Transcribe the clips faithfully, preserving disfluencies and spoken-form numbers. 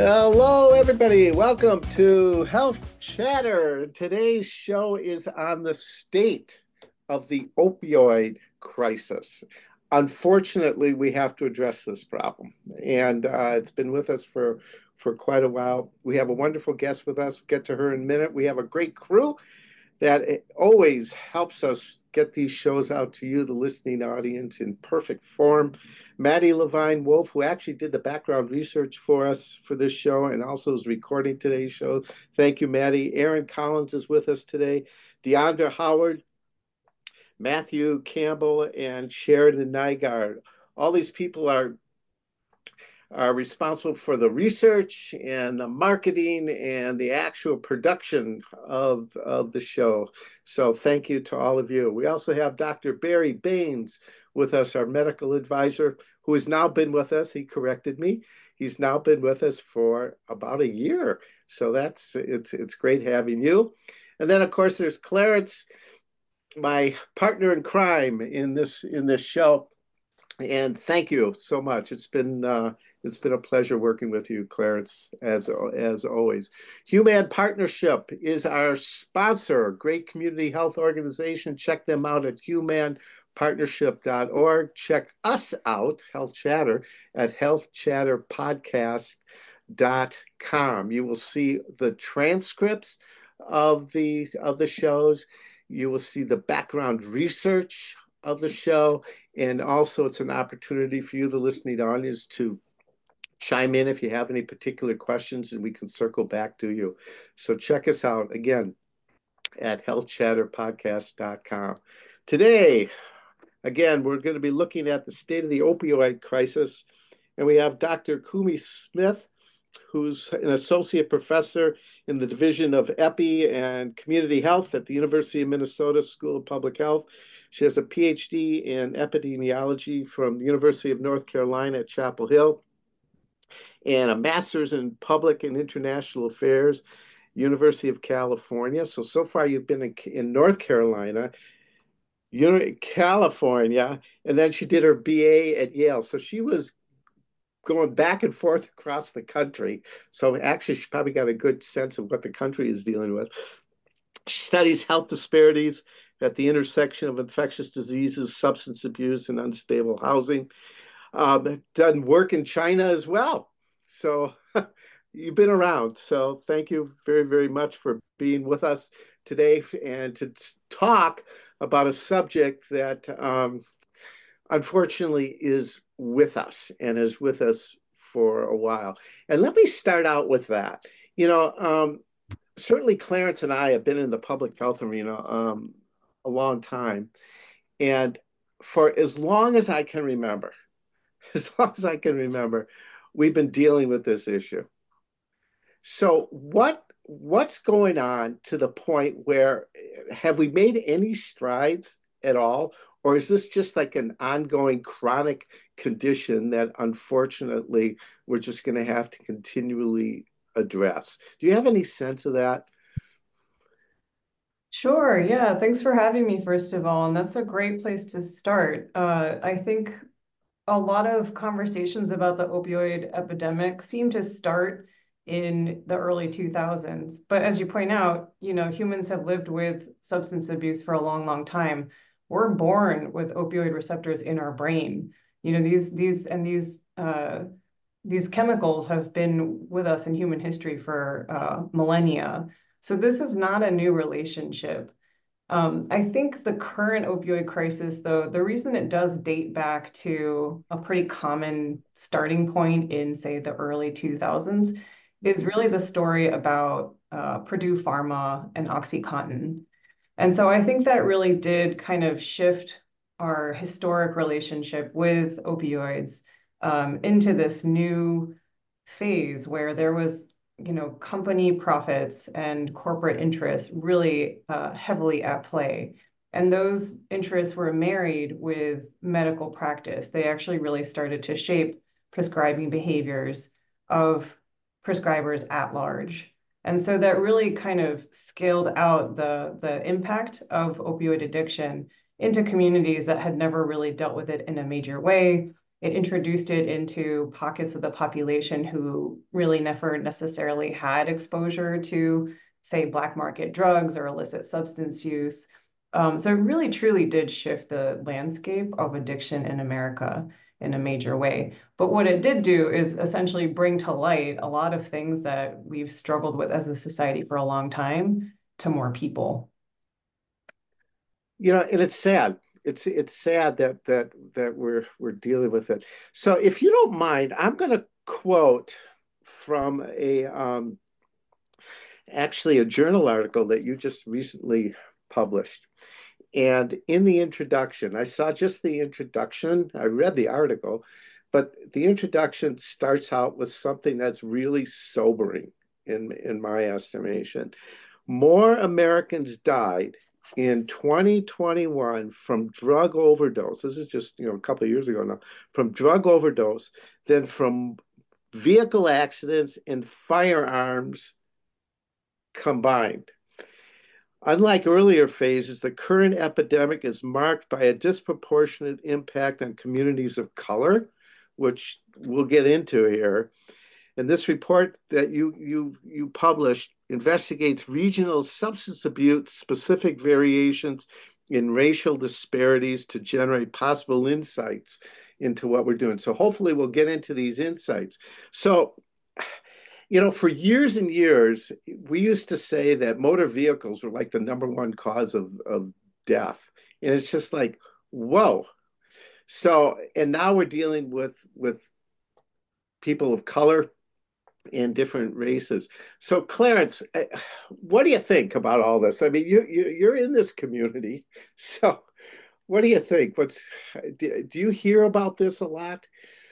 Hello, everybody. Welcome to Health Chatter. Today's show is on the state of the opioid crisis. Unfortunately, we have to address this problem, and uh, it's been with us for for quite a while. We have a wonderful guest with us. We'll get to her in a minute. We have a great crew that always helps us get these shows out to you, the listening audience, in perfect form. Maddie Levine Wolf, who actually did the background research for us for this show and also is recording today's show. Thank you, Maddie. Aaron Collins is with us today. Deandra Howard, Matthew Campbell, and Sheridan Nygaard. All these people are are responsible for the research and the marketing and the actual production of, of the show. So thank you to all of you. We also have Doctor Barry Baines with us, our medical advisor, who has now been with us. He corrected me. He's now been with us for about a year. So that's it's it's great having you. And then, of course, there's Clarence, my partner in crime in this in this show. And thank you so much. It's been uh, it's been a pleasure working with you, Clarence, as as always. Human Partnership is our sponsor, great community health organization. Check them out at human partnership dot org. Check us out, Health Chatter, at health chatter podcast dot com. You will see the transcripts of the of the shows. You will see the background research of the show, and also it's an opportunity for you, the listening audience, to chime in if you have any particular questions, and we can circle back to you. So check us out again at health chatter podcast dot com. Today, again, we're going to be looking at the state of the opioid crisis, and we have Doctor Kumi Smith, who's an associate professor in the Division of Epi and Community Health at the University of Minnesota School of Public Health. She has a P H D in epidemiology from the University of North Carolina at Chapel Hill and a master's in public and international affairs, University of California. So, so far you've been in, in North Carolina, California, and then she did her B A at Yale. So she was going back and forth across the country. So actually, she probably got a good sense of what the country is dealing with. She studies health disparities at the intersection of infectious diseases, substance abuse, and unstable housing. Um, done work in China as well. So you've been around. So thank you very, very much for being with us today and to talk about a subject that um, unfortunately is with us and is with us for a while. And let me start out with that. You know, um, certainly Clarence and I have been in the public health arena um, a long time. And for as long as I can remember, as long as I can remember, we've been dealing with this issue. So what what's going on to the point where have we made any strides at all? Or is this just like an ongoing chronic condition that unfortunately we're just going to have to continually address? Do you have any sense of that? Sure. Yeah. Thanks for having me, first of all. And that's a great place to start. Uh, I think a lot of conversations about the opioid epidemic seem to start in the early two thousands. But as you point out, you know, humans have lived with substance abuse for a long, long time. We're born with opioid receptors in our brain. You know, these these and these uh, these chemicals have been with us in human history for uh, millennia. So this is not a new relationship. Um, I think the current opioid crisis, though, the reason it does date back to a pretty common starting point in, say, the early two thousands, is really the story about uh, Purdue Pharma and OxyContin. And so I think that really did kind of shift our historic relationship with opioids um, into this new phase where there was, you know, company profits and corporate interests really uh, heavily at play. And those interests were married with medical practice. They actually really started to shape prescribing behaviors of prescribers at large. And so that really kind of scaled out the, the impact of opioid addiction into communities that had never really dealt with it in a major way. It introduced it into pockets of the population who really never necessarily had exposure to, say, black market drugs or illicit substance use. Um, so it really truly did shift the landscape of addiction in America in a major way. But what it did do is essentially bring to light a lot of things that we've struggled with as a society for a long time to more people. You know, and it's sad. It's it's sad that that that we're we're dealing with it. So if you don't mind, I'm going to quote from a um, actually a journal article that you just recently published. And in the introduction, I saw just the introduction. I read the article, but the introduction starts out with something that's really sobering in in my estimation. More Americans died in twenty twenty-one from drug overdose. This is just, you know, a couple of years ago now, from drug overdose than from vehicle accidents and firearms combined. Unlike earlier phases, the current epidemic is marked by a disproportionate impact on communities of color, which we'll get into here. And this report that you you you published investigates regional substance abuse specific variations in racial disparities to generate possible insights into what we're doing. So hopefully we'll get into these insights. So, you know, for years and years, we used to say that motor vehicles were like the number one cause of, of death. And it's just like, whoa. So, and now we're dealing with with people of color and different races. So, Clarence, eh, what do you think about all this? I mean, you, you you're in this community, so what do you think? What's do, do you hear about this a lot?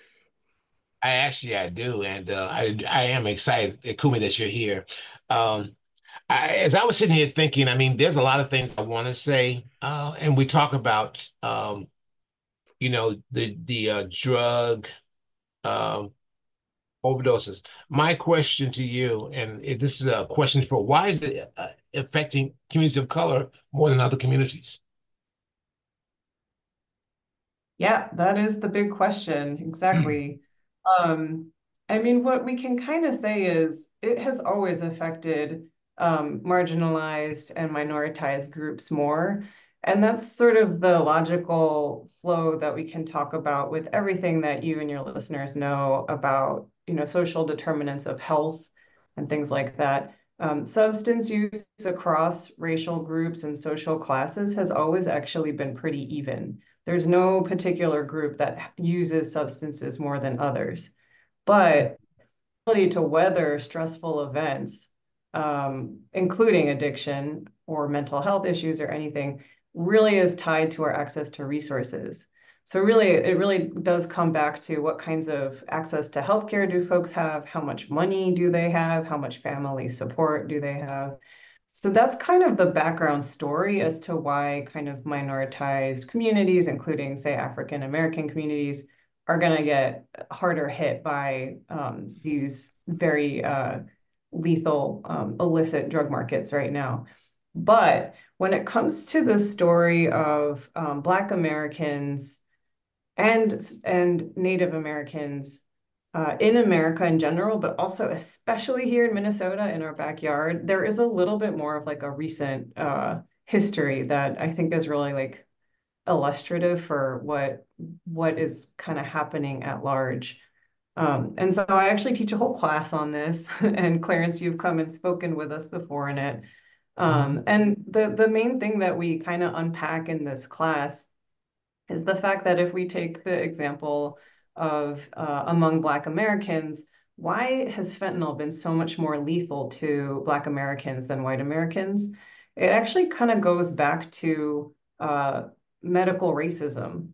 I actually I do, and uh, I I am excited, uh, Kumi, that you're here. Um, I, as I was sitting here thinking, I mean, there's a lot of things I want to say, uh, and we talk about, um, you know, the the uh, drug um, overdoses. My question to you, and it- this is a question for why is it uh, affecting communities of color more than other communities? Yeah, that is the big question. Exactly. Um, I mean, what we can kind of say is it has always affected um, marginalized and minoritized groups more. And that's sort of the logical flow that we can talk about with everything that you and your listeners know about, you know, social determinants of health and things like that. Um, substance use across racial groups and social classes has always actually been pretty even. There's no particular group that uses substances more than others. But ability to weather stressful events, um, including addiction or mental health issues or anything, really is tied to our access to resources. So really, it really does come back to what kinds of access to healthcare do folks have? How much money do they have? How much family support do they have? So that's kind of the background story as to why kind of minoritized communities, including, say, African American communities, are going to get harder hit by um, these very uh, lethal um, illicit drug markets right now. But when it comes to the story of um, Black Americans and and Native Americans uh, in America in general, but also especially here in Minnesota in our backyard, there is a little bit more of like a recent uh, history that I think is really like illustrative for what what is kind of happening at large. Um, and so I actually teach a whole class on this, and Clarence, you've come and spoken with us before in it. Um, and the the main thing that we kind of unpack in this class is the fact that if we take the example of uh, among Black Americans, why has fentanyl been so much more lethal to Black Americans than white Americans? It actually kind of goes back to uh, medical racism.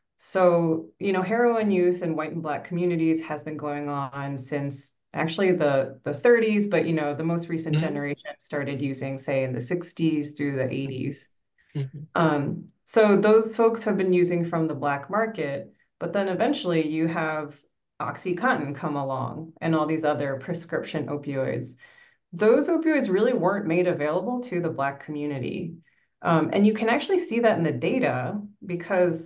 So, you know, heroin use in white and Black communities has been going on since actually the, the thirties, but, you know, the most recent Mhm. generation started using, say, in the sixties through the eighties. Mhm. Um, so those folks have been using from the black market, but then eventually you have OxyContin come along and all these other prescription opioids. Those opioids really weren't made available to the black community. Um, and you can actually see that in the data because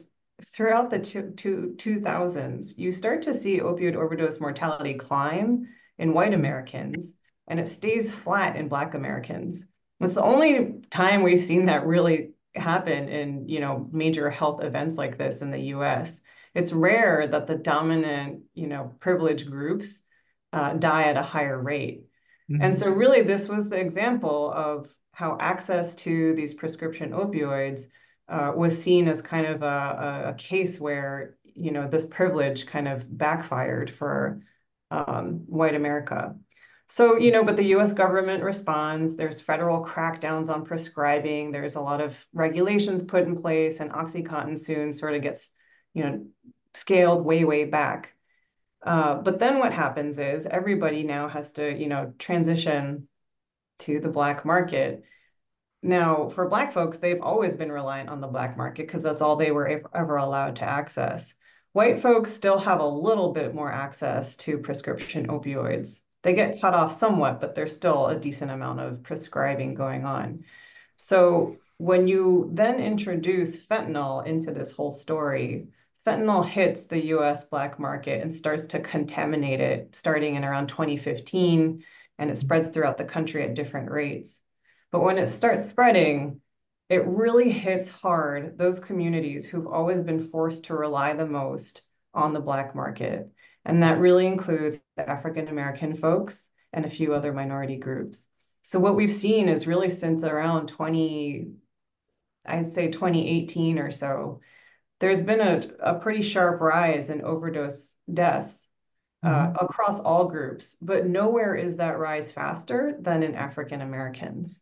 throughout the two, two, two thousands, you start to see opioid overdose mortality climb in white Americans, and it stays flat in Black Americans. It's the only time we've seen that really happen in, you know, major health events like this in the U S. It's rare that the dominant, you know, privileged groups uh, die at a higher rate. Mm-hmm. And so really this was the example of how access to these prescription opioids uh, was seen as kind of a, a case where, you know, this privilege kind of backfired for um, white America. So, you know, but the U S government responds. There's federal crackdowns on prescribing. There's a lot of regulations put in place, and OxyContin soon sort of gets, you know, scaled way, way back. Uh, but then what happens is everybody now has to, you know, transition to the Black market. Now, for Black folks, they've always been reliant on the Black market because that's all they were ever allowed to access. White folks still have a little bit more access to prescription opioids. They get cut off somewhat, but there's still a decent amount of prescribing going on. So when you then introduce fentanyl into this whole story, fentanyl hits the U S Black market and starts to contaminate it starting in around twenty fifteen, and it spreads throughout the country at different rates. But when it starts spreading, it really hits hard those communities who've always been forced to rely the most on the Black market. And that really includes the African American folks and a few other minority groups. So what we've seen is really since around twenty, I'd say twenty eighteen or so, there's been a, a pretty sharp rise in overdose deaths uh, mm-hmm. across all groups, but nowhere is that rise faster than in African Americans.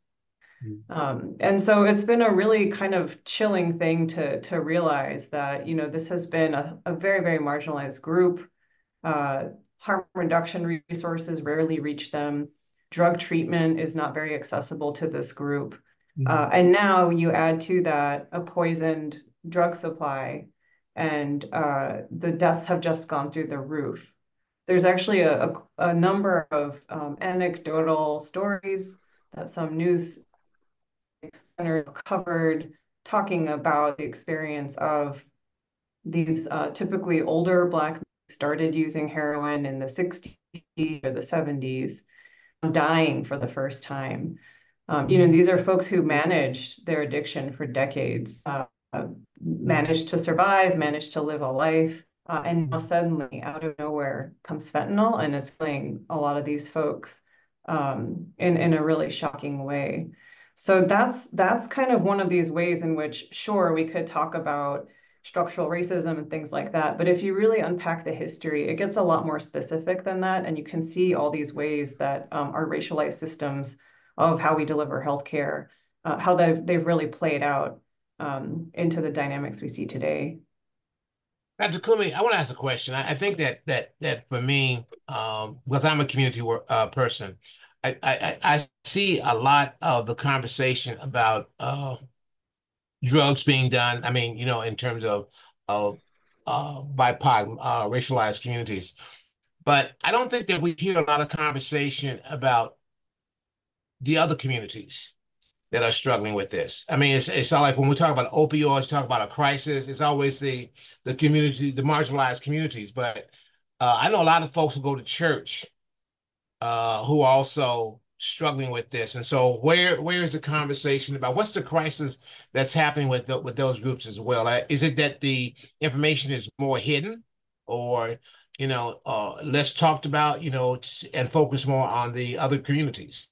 Um, and so it's been a really kind of chilling thing to, to realize that, you know, this has been a, a very, very marginalized group. Uh, harm reduction resources rarely reach them. Drug treatment is not very accessible to this group. Mm-hmm. Uh, and now you add to that a poisoned drug supply, and uh, the deaths have just gone through the roof. There's actually a, a, a number of um, anecdotal stories that some news center covered talking about the experience of these uh, typically older Black men who started using heroin in the sixties or the seventies, dying for the first time. Um, you know, these are folks who managed their addiction for decades, uh, managed to survive, managed to live a life, uh, and now suddenly out of nowhere comes fentanyl, and it's killing a lot of these folks um, in, in a really shocking way. So that's that's kind of one of these ways in which, sure, we could talk about structural racism and things like that, but if you really unpack the history, it gets a lot more specific than that, and you can see all these ways that um, our racialized systems of how we deliver healthcare, uh, how they've, they've really played out um, into the dynamics we see today. Doctor Kumi, I want to ask a question. I, I think that that that for me, um, because I'm a community work, uh, person, I, I, I see a lot of the conversation about uh, drugs being done. I mean, you know, in terms of of uh, B I P O C, uh, racialized communities, but I don't think that we hear a lot of conversation about the other communities that are struggling with this. I mean, it's it's not like when we talk about opioids, talk about a crisis, it's always the the community, the marginalized communities. But uh, I know a lot of folks who go to church uh, who are also struggling with this. And so where where is the conversation about what's the crisis that's happening with the, with those groups as well? Uh, is it that the information is more hidden, or you know, uh, less talked about, you know, and focus more on the other communities?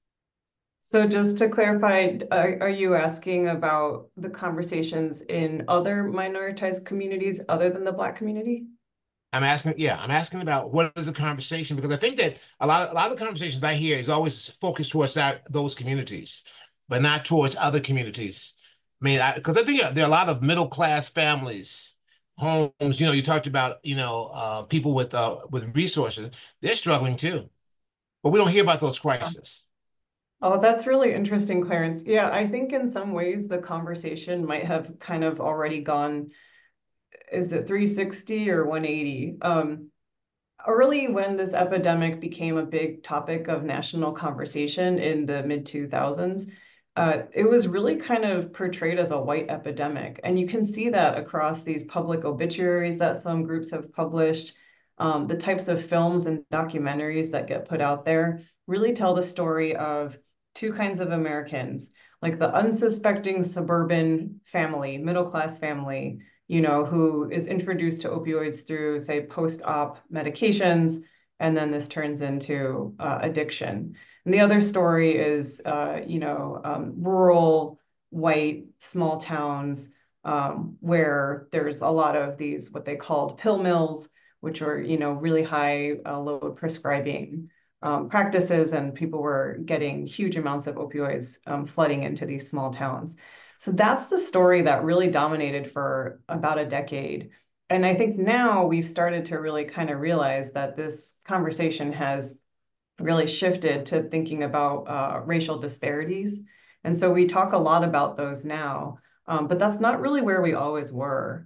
So just to clarify, are, are you asking about the conversations in other minoritized communities other than the Black community? I'm asking, yeah, I'm asking about what is the conversation, because I think that a lot of, a lot of the conversations I hear is always focused towards that, those communities, but not towards other communities. I mean, because I, I think there are a lot of middle class families, homes. You know, you talked about, you know, uh, people with uh, with resources. They're struggling too, but we don't hear about those crises. Oh, that's really interesting, Clarence. Yeah, I think in some ways the conversation might have kind of already gone, is it three sixty or one eighty? Um, early when this epidemic became a big topic of national conversation in the mid two thousands, uh, it was really kind of portrayed as a white epidemic. And you can see that across these public obituaries that some groups have published. Um, the types of films and documentaries that get put out there really tell the story of two kinds of Americans, like the unsuspecting suburban family, middle class family, you know, who is introduced to opioids through, say, post-op medications, and then this turns into uh, addiction. And the other story is, uh, you know, um, rural, white, small towns um, where there's a lot of these, what they called pill mills, which are, you know, really high uh, load prescribing um, practices, and people were getting huge amounts of opioids um, flooding into these small towns. So that's the story that really dominated for about a decade. And I think now we've started to really kind of realize that this conversation has really shifted to thinking about uh, racial disparities. And so we talk a lot about those now, um, but that's not really where we always were.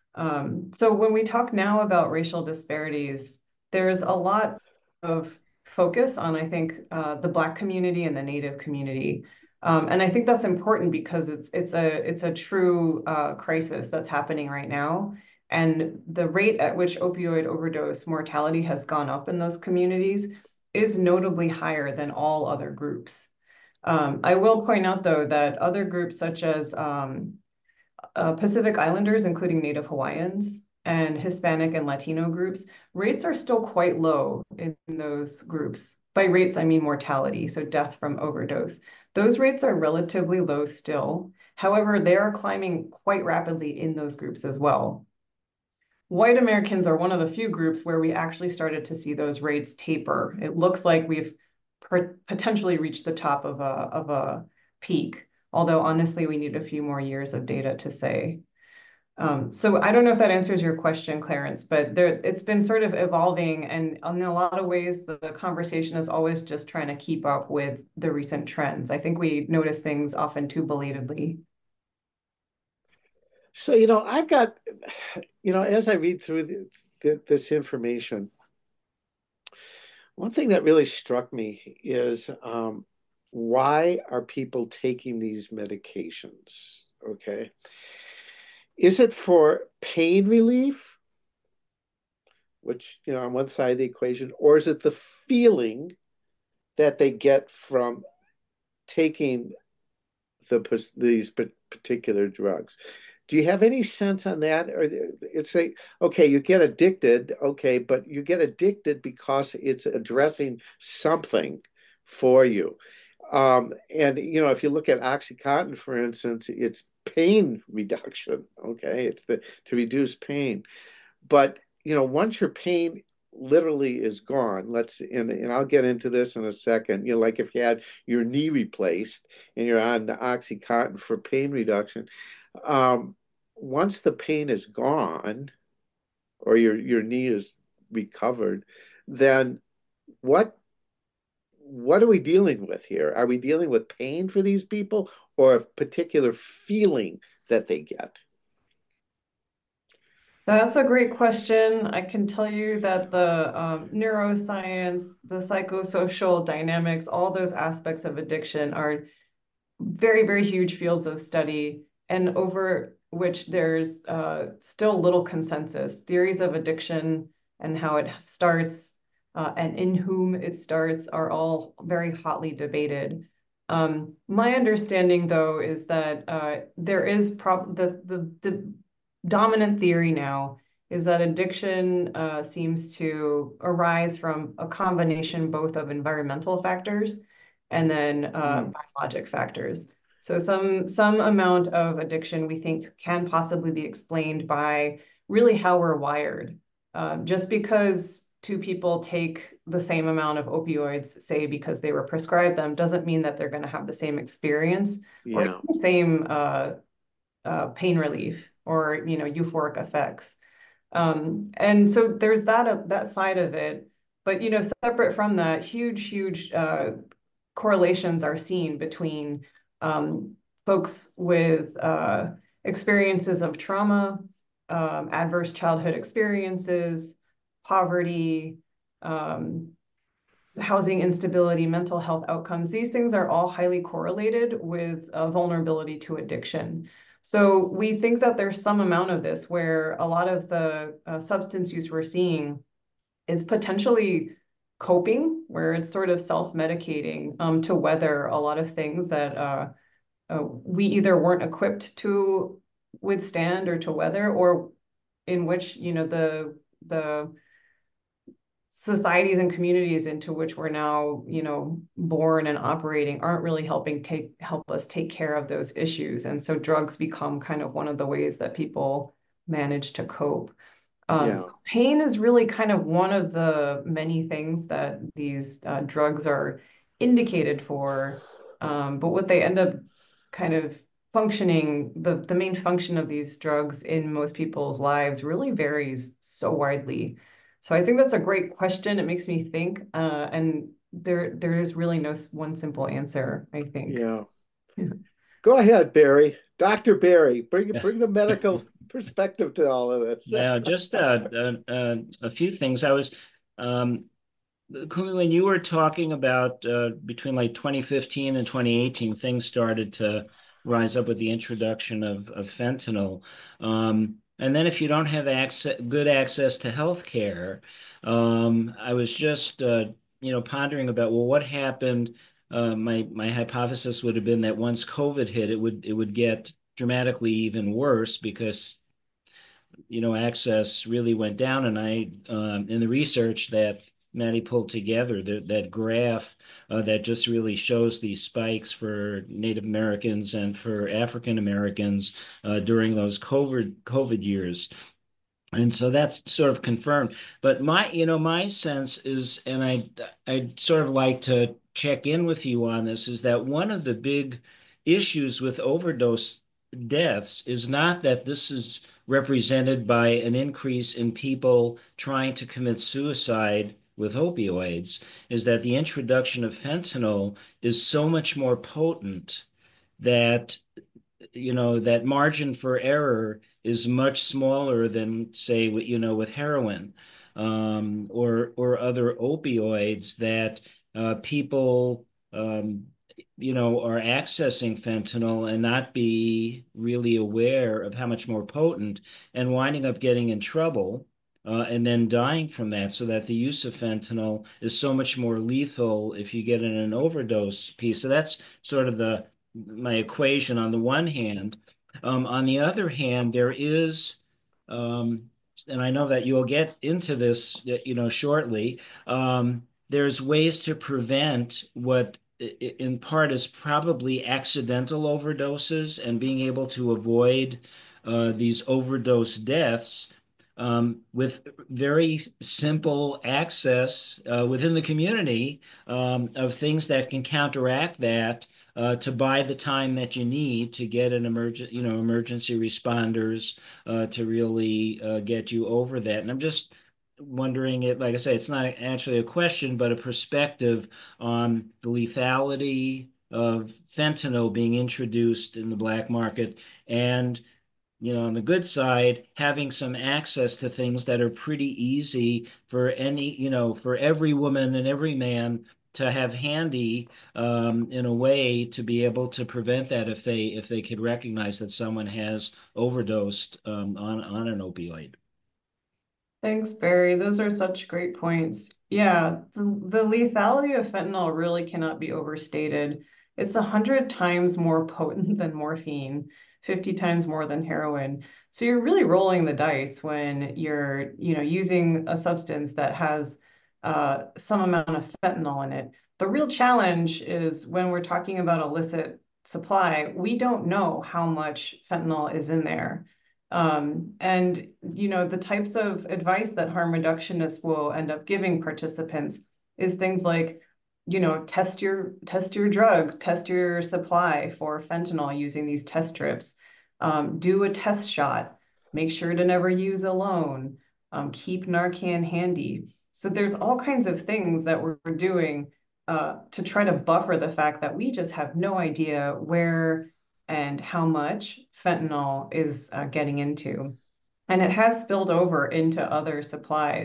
Um, so when we talk now about racial disparities, there's a lot of focus on, I think, uh, the Black community and the Native community. Um, and I think that's important because it's it's a it's a true uh, crisis that's happening right now. And the rate at which opioid overdose mortality has gone up in those communities is notably higher than all other groups. Um, I will point out, though, that other groups such as um, uh, Pacific Islanders, including Native Hawaiians, and Hispanic and Latino groups, rates are still quite low in those groups. By rates, I mean mortality, so death from overdose. Those rates are relatively low still. However, they are climbing quite rapidly in those groups as well. White Americans are one of the few groups where we actually started to see those rates taper. It looks like we've potentially reached the top of a, of a peak, although honestly, we need a few more years of data to say. Um, so I don't know if that answers your question, Clarence, but there, it's been sort of evolving, and in a lot of ways, the, the conversation is always just trying to keep up with the recent trends. I think we notice things often too belatedly. So, you know, I've got, you know, as I read through the, the, this information, one thing that really struck me is um, why are people taking these medications? Okay. Is it for pain relief, which, you know, on one side of the equation, or is it the feeling that they get from taking the these particular drugs? Do you have any sense on that? Or it's a, okay, you get addicted, okay, but you get addicted because it's addressing something for you. Um, and, you know, if you look at OxyContin, for instance, it's pain reduction, okay? It's the to reduce pain. But, you know, once your pain literally is gone, let's, and, and I'll get into this in a second, you know, like if you had your knee replaced and you're on the OxyContin for pain reduction, um, once the pain is gone or your, your knee is recovered, then what what are we dealing with here? Are we dealing with pain for these people or a particular feeling that they get? That's a great question. I can tell you that the um, neuroscience, the psychosocial dynamics, all those aspects of addiction are very, very huge fields of study, and over which there's uh, still little consensus. Theories of addiction and how it starts uh, and in whom it starts are all very hotly debated. Um, my understanding, though, is that uh, there is prob the, the the dominant theory now is that addiction uh, seems to arise from a combination both of environmental factors and then uh, Mm. biologic factors. So some some amount of addiction we think can possibly be explained by really how we're wired. Uh, just because two people take the same amount of opioids, say because they were prescribed them, doesn't mean that they're going to have the same experience or Yeah. the same uh, uh, pain relief or you know euphoric effects. Um, and so there's that uh, that side of it. But you know, separate from that, huge, huge uh, correlations are seen between um, folks with uh, experiences of trauma, um, adverse childhood experiences, poverty, um, housing instability, mental health outcomes, these things are all highly correlated with uh, vulnerability to addiction. So we think that there's some amount of this where a lot of the uh, substance use we're seeing is potentially coping, where it's sort of self-medicating um, to weather a lot of things that uh, uh, we either weren't equipped to withstand or to weather, or in which, you know, the the societies and communities into which we're now, you know, born and operating aren't really helping take help us take care of those issues. And so drugs become kind of one of the ways that people manage to cope. Um, Yeah. so pain is really kind of one of the many things that these uh, drugs are indicated for. Um, but what they end up kind of functioning, the, the main function of these drugs in most people's lives really varies so widely. So I think that's a great question. It makes me think, uh, and there there is really no one simple answer, I think. Yeah. Go ahead, Barry. Doctor Barry, bring Yeah. bring the medical perspective to all of this. Now, just uh, uh, uh, a few things. I was, um, when you were talking about uh, between like twenty fifteen and twenty eighteen, things started to rise up with the introduction of, of fentanyl. Um, and then if you don't have access, good access to health care, um, I was just, uh, you know, pondering about, well, what happened? Uh, my my hypothesis would have been that once COVID hit, it would it would get dramatically even worse because you know, access really went down. And I, um, in the research that Maddie pulled together, that, that graph uh, that just really shows these spikes for Native Americans and for African Americans uh, during those COVID COVID years. And so that's sort of confirmed. But my, you know, my sense is, and I, I'd sort of like to check in with you on this, is that one of the big issues with overdose deaths is not that this is represented by an increase in people trying to commit suicide with opioids, is that the introduction of fentanyl is so much more potent that you know, that margin for error is much smaller than, say, you know, with heroin um, or or other opioids that uh, people, um, you know, are accessing fentanyl and not be really aware of how much more potent and winding up getting in trouble. Uh, and then dying from that, so that the use of fentanyl is so much more lethal if you get in an overdose piece. So that's sort of the my equation on the one hand. Um, on the other hand, there is, um, and I know that you'll get into this, you know, shortly. Um, there's ways to prevent what, in part, is probably accidental overdoses and being able to avoid uh, these overdose deaths um, with very simple access uh, within the community um, of things that can counteract that uh, to buy the time that you need to get an emergent, you know, emergency responders uh, to really uh, get you over that. And I'm just wondering it, like I say, it's not actually a question, but a perspective on the lethality of fentanyl being introduced in the black market and you know, on the good side, having some access to things that are pretty easy for any, you know, for every woman and every man to have handy um, in a way to be able to prevent that if they if they could recognize that someone has overdosed um, on on an opioid. Thanks, Barry. Those are such great points. Yeah, the, the lethality of fentanyl really cannot be overstated. It's a hundred times more potent than morphine, fifty times more than heroin. So you're really rolling the dice when you're, you know, using a substance that has uh, some amount of fentanyl in it. The real challenge is when we're talking about illicit supply, we don't know how much fentanyl is in there. Um, and, you know, the types of advice that harm reductionists will end up giving participants is things like, you know, test your test your drug, test your supply for fentanyl using these test strips, um, do a test shot, make sure to never use alone, um, keep Narcan handy. So there's all kinds of things that we're doing uh, to try to buffer the fact that we just have no idea where and how much fentanyl is uh, getting into. And it has spilled over into other supplies.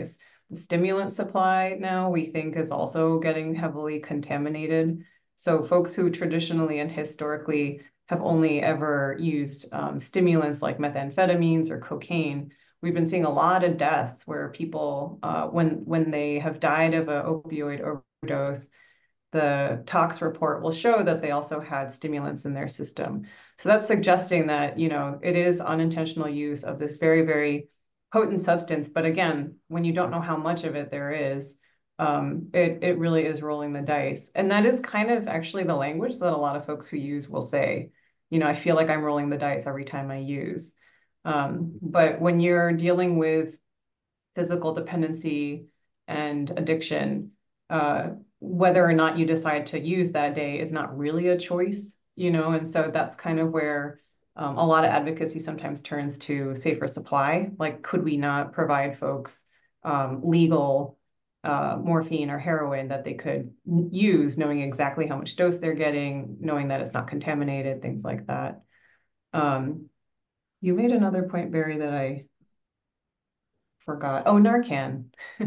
The stimulant supply now we think is also getting heavily contaminated. So folks who traditionally and historically have only ever used um, stimulants like methamphetamines or cocaine, we've been seeing a lot of deaths where people, uh, when when they have died of an opioid overdose, the tox report will show that they also had stimulants in their system. So that's suggesting that, you know, it is unintentional use of this very, very potent substance. But again, when you don't know how much of it there is, um, it, it really is rolling the dice. And that is kind of actually the language that a lot of folks who use will say, you know, I feel like I'm rolling the dice every time I use. Um, but when you're dealing with physical dependency and addiction, uh, whether or not you decide to use that day is not really a choice, you know, and so that's kind of where um, a lot of advocacy sometimes turns to safer supply. Like, could we not provide folks um, legal uh, morphine or heroin that they could use, knowing exactly how much dose they're getting, knowing that it's not contaminated, things like that. Um, you made another point, Barry, that I forgot. Oh, Narcan.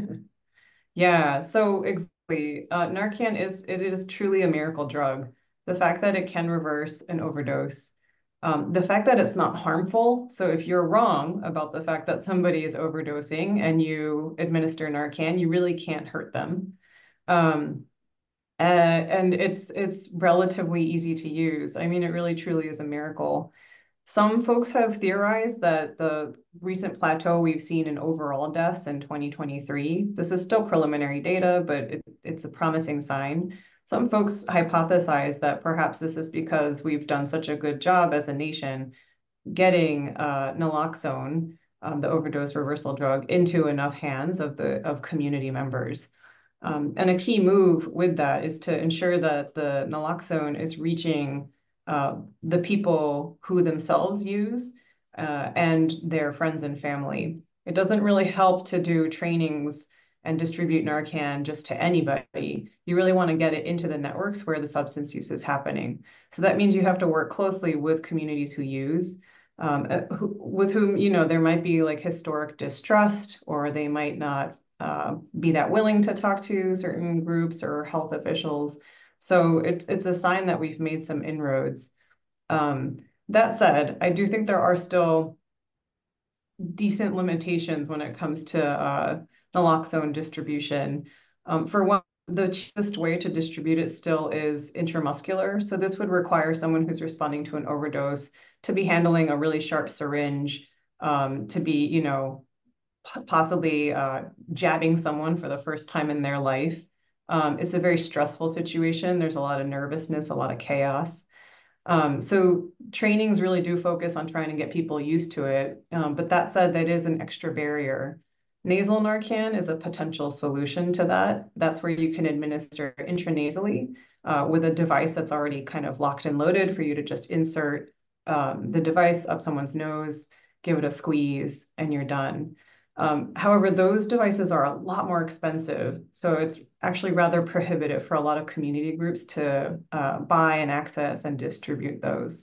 Yeah, so exactly. Uh, Narcan is it is truly a miracle drug. The fact that it can reverse an overdose, um, the fact that it's not harmful. So if you're wrong about the fact that somebody is overdosing and you administer Narcan, you really can't hurt them. Um, uh, and it's it's relatively easy to use. I mean, it really truly is a miracle. Some folks have theorized that the recent plateau we've seen in overall deaths in twenty twenty-three, this is still preliminary data, but it, it's a promising sign. Some folks hypothesize that perhaps this is because we've done such a good job as a nation getting uh, naloxone, um, the overdose reversal drug, into enough hands of the of community members. Um, and a key move with that is to ensure that the naloxone is reaching uh, the people who themselves use uh, and their friends and family. It doesn't really help to do trainings and distribute Narcan just to anybody. You really want to get it into the networks where the substance use is happening. So that means you have to work closely with communities who use, um, uh, who, with whom, you know, there might be like historic distrust, or they might not uh, be that willing to talk to certain groups or health officials. So it's it's a sign that we've made some inroads. Um, that said, I do think there are still decent limitations when it comes to uh, naloxone distribution. Um, for one, the cheapest way to distribute it still is intramuscular. So this would require someone who's responding to an overdose to be handling a really sharp syringe, um, to be, you know, possibly uh, jabbing someone for the first time in their life. Um, it's a very stressful situation. There's a lot of nervousness, a lot of chaos. Um, so trainings really do focus on trying to get people used to it. Um, but that said, that is an extra barrier. Nasal Narcan is a potential solution to that. That's where you can administer intranasally uh, with a device that's already kind of locked and loaded for you to just insert um, the device up someone's nose, give it a squeeze, and you're done. Um, however, those devices are a lot more expensive, so it's actually rather prohibitive for a lot of community groups to uh, buy and access and distribute those.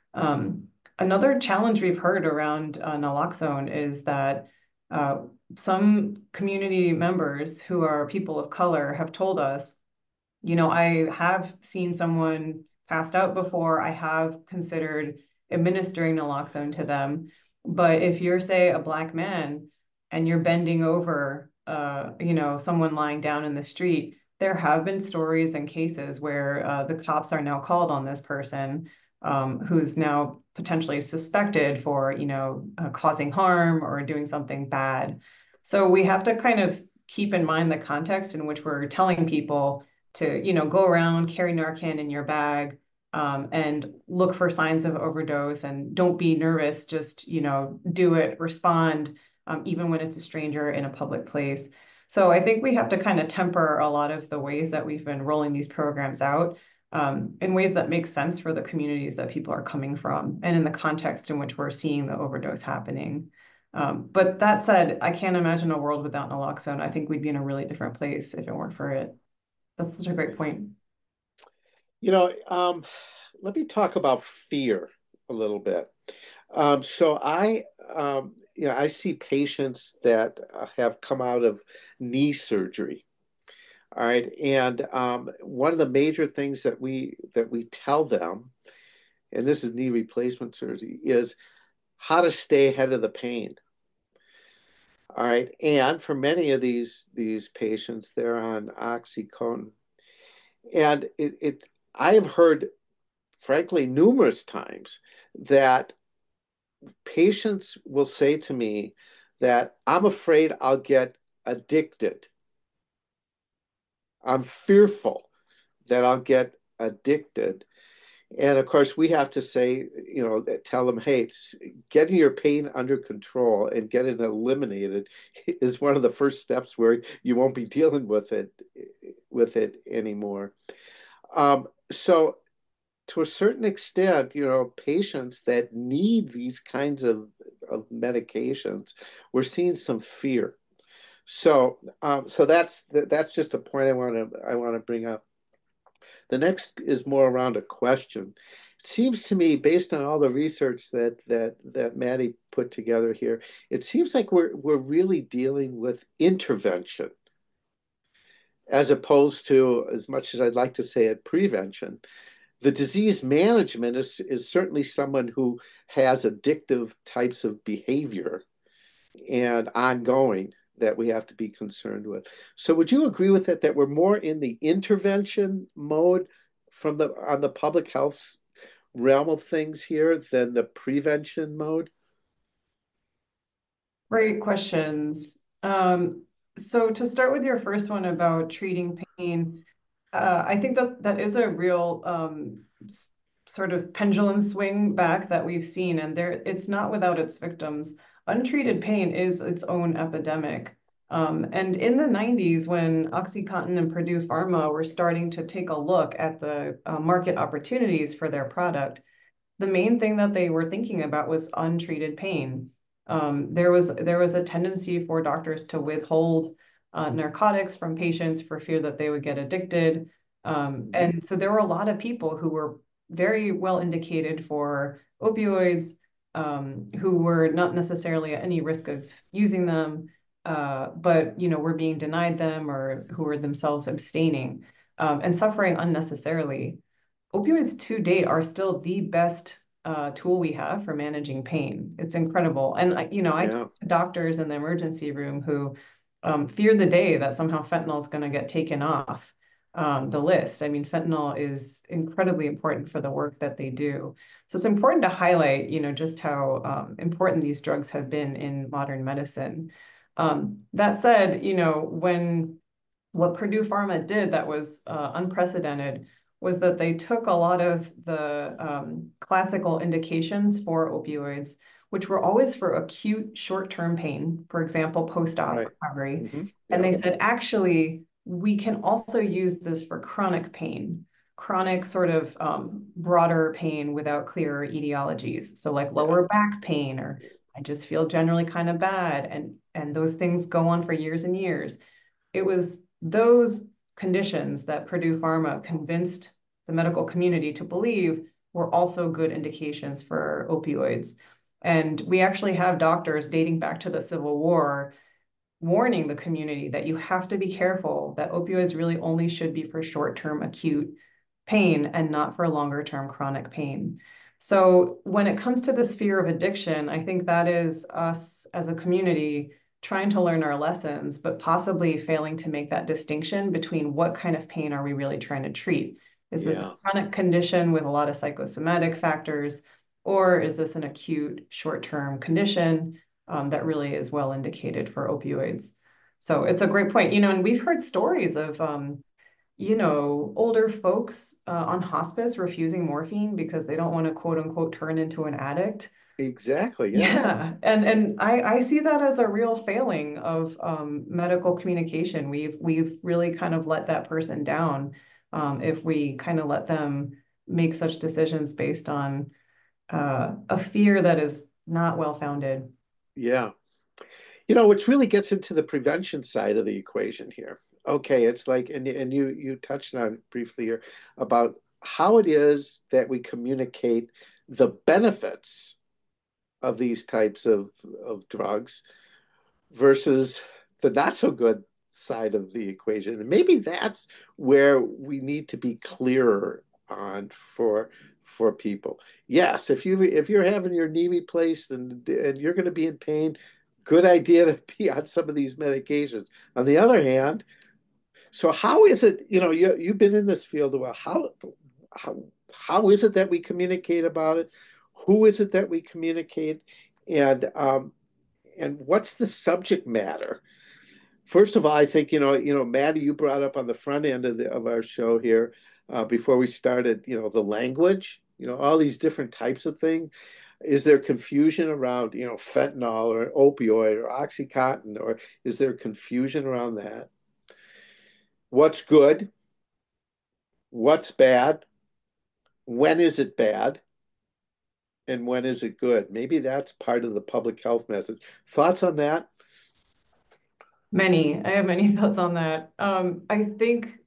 Um, another challenge we've heard around uh, naloxone is that uh, some community members who are people of color have told us, you know, I have seen someone passed out before. I have considered administering naloxone to them. But if you're, say, a Black man and you're bending over, uh, you know, someone lying down in the street, there have been stories and cases where uh, the cops are now called on this person um, who's now potentially suspected for, you know, uh, causing harm or doing something bad. So we have to kind of keep in mind the context in which we're telling people to, you know, go around, carry Narcan in your bag, um, and look for signs of overdose, and don't be nervous, just, you know, do it, respond, um, even when it's a stranger in a public place. So I think we have to kind of temper a lot of the ways that we've been rolling these programs out um, in ways that make sense for the communities that people are coming from and in the context in which we're seeing the overdose happening. Um, but that said, I can't imagine a world without naloxone. I think we'd be in a really different place if it weren't for it. That's such a great point. You know, um, let me talk about fear a little bit. Um, so I, um, you know, I see patients that uh, have come out of knee surgery. All right. And um, one of the major things that we that we tell them, and this is knee replacement surgery, is how to stay ahead of the pain. All right. And for many of these these patients, they're on OxyContin. And it, it I have heard, frankly, numerous times that patients will say to me that I'm afraid I'll get addicted. I'm fearful that I'll get addicted. And of course, we have to say, you know, tell them, hey, getting your pain under control and getting it eliminated is one of the first steps where you won't be dealing with it with it anymore. Um, so to a certain extent, you know, patients that need these kinds of, of medications, we're seeing some fear. So, um, so that's that's just a point I want to I want to bring up. The next is more around a question. It seems to me, based on all the research that that that Maddie put together here, it seems like we're we're really dealing with intervention as opposed to, as much as I'd like to say it, prevention. The disease management is is certainly someone who has addictive types of behavior and ongoing that we have to be concerned with. So would you agree with that, that we're more in the intervention mode from the on the public health realm of things here than the prevention mode? Great questions. Um, so to start with your first one about treating pain, uh, I think that that is a real um, sort of pendulum swing back that we've seen, and there it's not without its victims. Untreated pain is its own epidemic. Um, and in the nineties, when OxyContin and Purdue Pharma were starting to take a look at the uh, market opportunities for their product, the main thing that they were thinking about was untreated pain. Um, there was there was a tendency for doctors to withhold uh, narcotics from patients for fear that they would get addicted. Um, and so there were a lot of people who were very well indicated for opioids, um, who were not necessarily at any risk of using them, uh, but you know were being denied them or who were themselves abstaining um, and suffering unnecessarily. Opioids to date are still the best uh, tool we have for managing pain. It's incredible. And, you know, I Yeah. talk to doctors in the emergency room who um, fear the day that somehow fentanyl is going to get taken off um, the list. I mean, fentanyl is incredibly important for the work that they do. So it's important to highlight, you know, just how um, important these drugs have been in modern medicine. Um, that said, you know, when what Purdue Pharma did that was uh, unprecedented was that they took a lot of the um, classical indications for opioids, which were always for acute short-term pain, for example, post-op Right. recovery. Mm-hmm. And Yeah. they said, actually, we can also use this for chronic pain, chronic sort of um, broader pain without clear etiologies. So like lower back pain, or I just feel generally kind of bad. And, and those things go on for years and years. It was those conditions that Purdue Pharma convinced the medical community to believe were also good indications for opioids. And we actually have doctors dating back to the Civil War warning the community that you have to be careful, that opioids really only should be for short-term acute pain and not for longer-term chronic pain. So when it comes to this fear of addiction, I think that is us as a community trying to learn our lessons, but possibly failing to make that distinction between what kind of pain are we really trying to treat. Is this Yeah. a chronic condition with a lot of psychosomatic factors, or is this an acute short-term condition um, that really is well indicated for opioids? So it's a great point, you know, and we've heard stories of, um, you know, older folks uh, on hospice refusing morphine because they don't want to quote unquote turn into an addict. Exactly. Yeah. Yeah, and and I I see that as a real failing of um, medical communication. We've we've really kind of let that person down um, if we kind of let them make such decisions based on uh, a fear that is not well founded. Yeah. You know, which really gets into the prevention side of the equation here. Okay, it's like, and and you you touched on it briefly here about how it is that we communicate the benefits of these types of, of drugs versus the not so good side of the equation. And maybe that's where we need to be clearer on for for people. Yes, if you if you're having your knee replaced and and you're going to be in pain, good idea to be on some of these medications. On the other hand, so how is it, you know, you you've been in this field a while. How how how is it that we communicate about it? Who is it that we communicate? And um, and what's the subject matter? First of all, I think, you know, you know, Maddie, you brought up on the front end of the of our show here, uh, before we started, you know, the language, you know, all these different types of things. Is there confusion around, you know, fentanyl or opioid or Oxycontin, or is there confusion around that? What's good? What's bad? When is it bad? And when is it good? Maybe that's part of the public health message. Thoughts on that? Many. I have many thoughts on that. Um, I think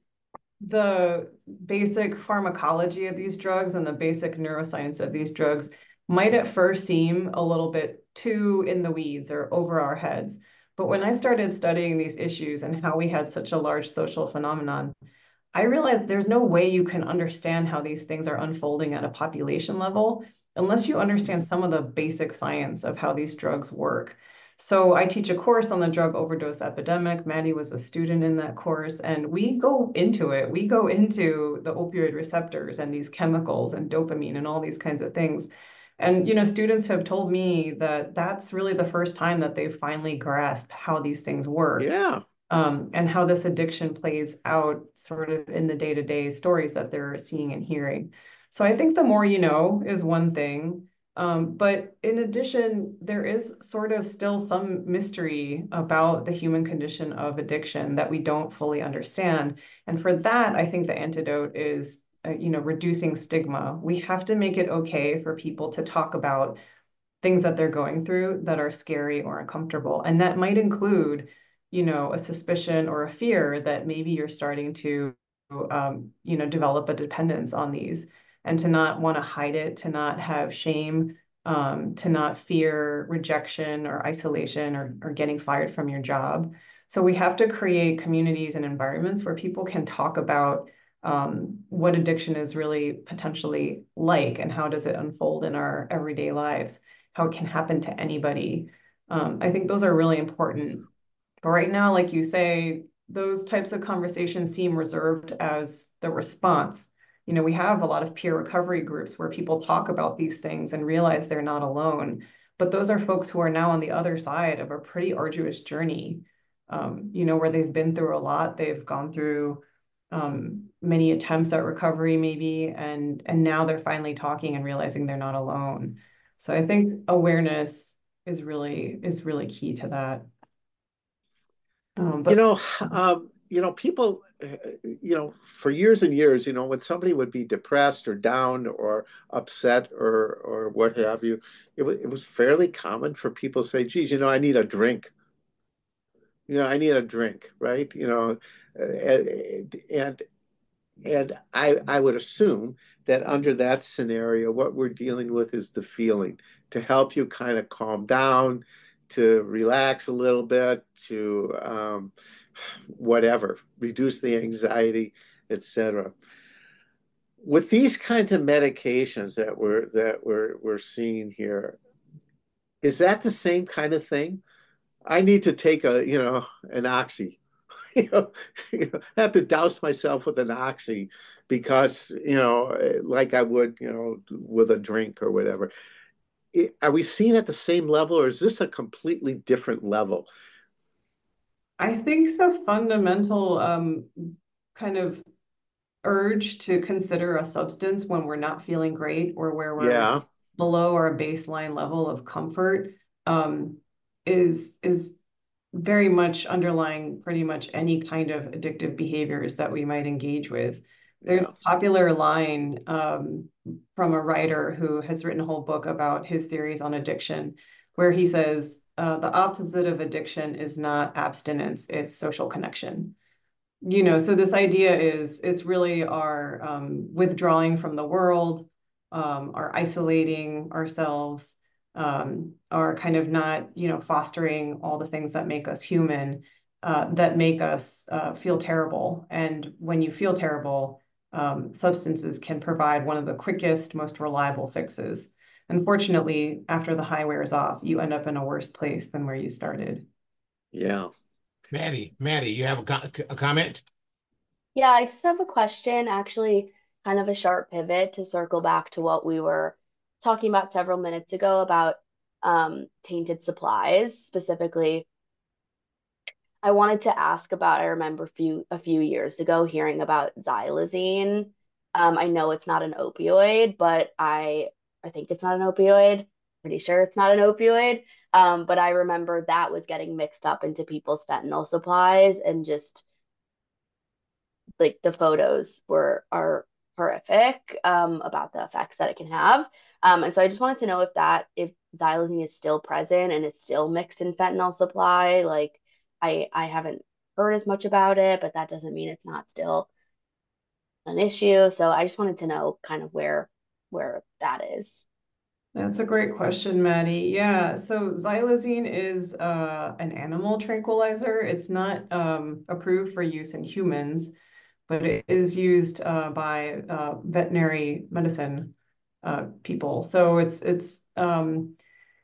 the basic pharmacology of these drugs and the basic neuroscience of these drugs might at first seem a little bit too in the weeds or over our heads. But when I started studying these issues and how we had such a large social phenomenon, I realized there's no way you can understand how these things are unfolding at a population level unless you understand some of the basic science of how these drugs work. So I teach a course on the drug overdose epidemic. Maddie was a student in that course, and we go into it. We go into the opioid receptors and these chemicals and dopamine and all these kinds of things. And, you know, students have told me that that's really the first time that they've finally grasped how these things work, Yeah. um, and how this addiction plays out sort of in the day-to-day stories that they're seeing and hearing. So I think the more you know is one thing. Um, but in addition, there is sort of still some mystery about the human condition of addiction that we don't fully understand. And for that, I think the antidote is, uh, you know, reducing stigma. We have to make it okay for people to talk about things that they're going through that are scary or uncomfortable. And that might include, you know, a suspicion or a fear that maybe you're starting to, um, you know, develop a dependence on these, and to not want to hide it, to not have shame, um, to not fear rejection or isolation or, or getting fired from your job. So we have to create communities and environments where people can talk about um, what addiction is really potentially like and how does it unfold in our everyday lives, how it can happen to anybody. Um, I think those are really important. But right now, like you say, those types of conversations seem reserved as the response. You know, we have a lot of peer recovery groups where people talk about these things and realize they're not alone. But those are folks who are now on the other side of a pretty arduous journey, um, you know, where they've been through a lot. They've gone through um, many attempts at recovery, maybe, and and now they're finally talking and realizing they're not alone. So I think awareness is really is really key to that. Um, You but know, um, you know, people, uh, you know, for years and years, you know, when somebody would be depressed or down or upset or or what have you, it was it was fairly common for people to say, "Geez, you know, I need a drink. You know, I need a drink," right? You know, uh, and and I I would assume that under that scenario, what we're dealing with is the feeling to help you kind of calm down, to relax a little bit, to um, whatever, reduce the anxiety, et cetera. With these kinds of medications that we're that we're we're seeing here, is that the same kind of thing? I need to take a, you know, an oxy. You know, you know, I have to douse myself with an oxy because, you know, like I would, you know, with a drink or whatever. It- are we seeing at the same level, or is this a completely different level? I think the fundamental um, kind of urge to consider a substance when we're not feeling great or where we're Yeah, below our baseline level of comfort um, is is very much underlying pretty much any kind of addictive behaviors that we might engage with. There's yeah, a popular line um, from a writer who has written a whole book about his theories on addiction, where he says uh, the opposite of addiction is not abstinence, it's social connection. You know, so this idea is it's really our um, withdrawing from the world, um, our isolating ourselves, um, are kind of not, you know, fostering all the things that make us human, uh, that make us uh, feel terrible. And when you feel terrible, um, substances can provide one of the quickest, most reliable fixes. Unfortunately, after the high wears off, you end up in a worse place than where you started. Yeah. Maddie, Maddie, you have a, co a comment? Yeah, I just have a question, actually, kind of a sharp pivot to circle back to what we were talking about several minutes ago about um, tainted supplies. Specifically, I wanted to ask about, I remember a few a few years ago hearing about xylazine. Um, I know it's not an opioid, but I I think it's not an opioid. Pretty sure it's not an opioid. Um, but I remember that was getting mixed up into people's fentanyl supplies and just like the photos were are horrific um, about the effects that it can have. Um, and so I just wanted to know if that if xylazine is still present and it's still mixed in fentanyl supply. Like I I haven't heard as much about it, but that doesn't mean it's not still an issue. So I just wanted to know kind of where where that is. That's a great question, Maddie. Yeah, so xylazine is uh, an animal tranquilizer. It's not um, approved for use in humans, but it is used uh, by uh, veterinary medicine uh, people. So it's it's um,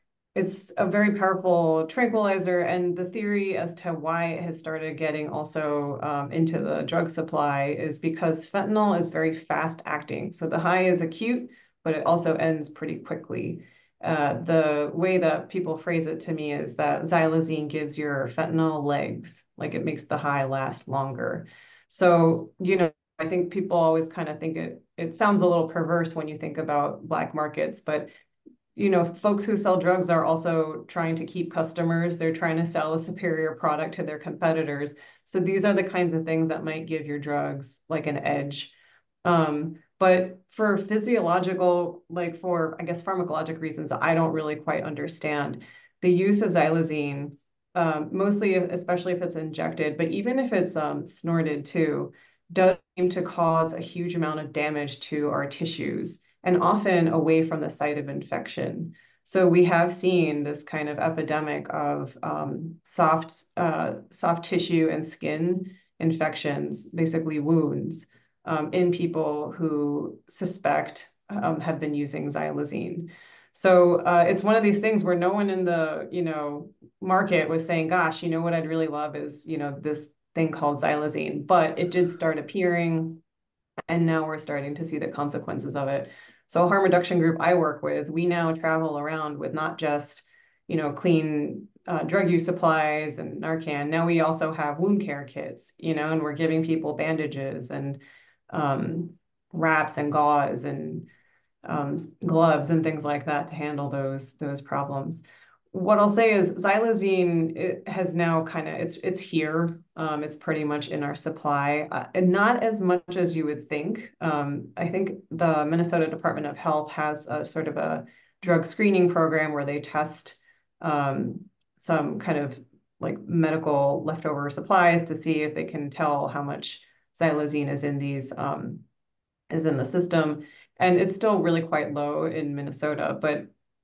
it's a very powerful tranquilizer, and the theory as to why it has started getting also um, into the drug supply is because fentanyl is very fast acting. So the high is acute, but it also ends pretty quickly. Uh, the way that people phrase it to me is that xylazine gives your fentanyl legs, like it makes the high last longer. So, you know, I think people always kind of think it it sounds a little perverse when you think about black markets, but you know, folks who sell drugs are also trying to keep customers. They're trying to sell a superior product to their competitors. So these are the kinds of things that might give your drugs like an edge. Um, but for physiological, like for, I guess, pharmacologic reasons, I don't really quite understand the use of xylazine, um, mostly, especially if it's injected, but even if it's um, snorted too, does seem to cause a huge amount of damage to our tissues and often away from the site of infection. So we have seen this kind of epidemic of um, soft, uh, soft tissue and skin infections, basically wounds, um, in people who suspect um, have been using xylazine. So uh, it's one of these things where no one in the, you know, market was saying, gosh, you know what I'd really love is, you know, this thing called xylazine, but it did start appearing, and now we're starting to see the consequences of it. So a harm reduction group I work with, we now travel around with not just, you know, clean uh, drug use supplies and Narcan. Now we also have wound care kits, you know, and we're giving people bandages and um, wraps and gauze and um, gloves and things like that to handle those those problems. What I'll say is xylazine, it has now kind of it's it's here. Um, it's pretty much in our supply, uh, and not as much as you would think. Um, I think the Minnesota Department of Health has a sort of a drug screening program where they test um, some kind of like medical leftover supplies to see if they can tell how much xylazine is in these um, is in the system. And it's still really quite low in Minnesota, but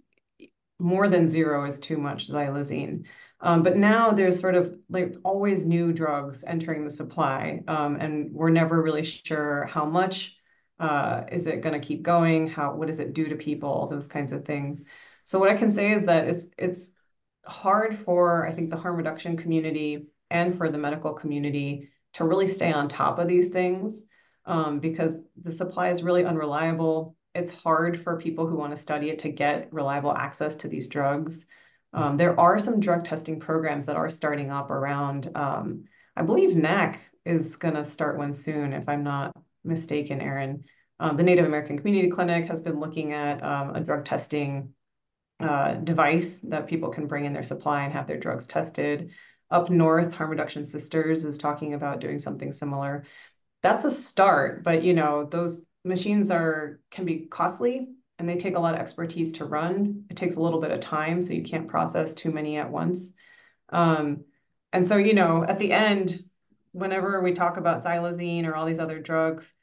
more than zero is too much xylazine. Um, but now there's sort of like always new drugs entering the supply, um, and we're never really sure how much uh, is it going to keep going, how what does it do to people, those kinds of things. So what I can say is that it's it's hard for I think the harm reduction community and for the medical community to really stay on top of these things um, because the supply is really unreliable. It's hard for people who want to study it to get reliable access to these drugs. Um, there are some drug testing programs that are starting up around, um, I believe N A C is going to start one soon, if I'm not mistaken, Aaron. Um, the Native American Community Clinic has been looking at um, a drug testing uh, device that people can bring in their supply and have their drugs tested. Up north, Harm Reduction Sisters is talking about doing something similar. That's a start, but you know, those machines are can be costly and they take a lot of expertise to run. It takes a little bit of time, so you can't process too many at once. Um, and so, you know, at the end, whenever we talk about xylazine or all these other drugs,